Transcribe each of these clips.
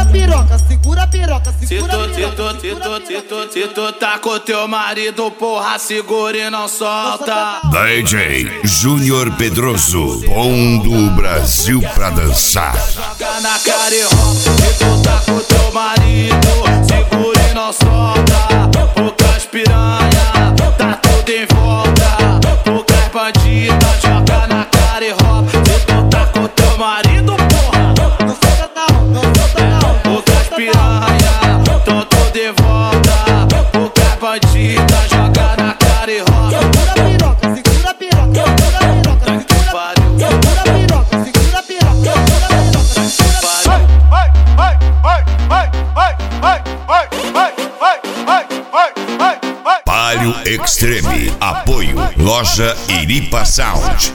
piroca, segura a piroca, Se segura a tu, piroca. se tu tá com teu marido, porra, segura e não solta. DJ Júnior Pedroso, pondo o Brasil pra dançar. Joga na cara e rola. Se tu tá com teu marido, segura e não solta. Poucas piranha, tá tudo em volta. Poucas bandidas, joga na cara e rola. Se tu tá com teu marido, porra, Não solta não, não solta não. poucas piranha, tô tudo em volta. Poucas bandidas, joga na cara e rola. Segura a piroca, segura a piroca, segura a piroca, segura a piroca, segura a piroca, segura a piroca. Palio Extreme, apoio, loja Iripa Sound.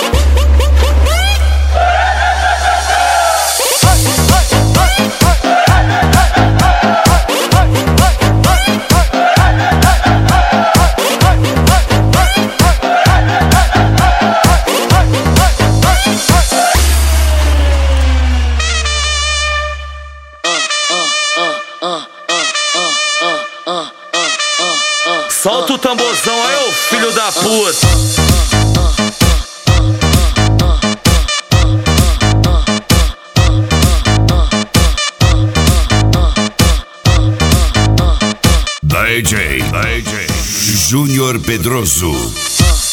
Solta o tamborzão aí, ô filho da puta. DJ Júnior Pedroso.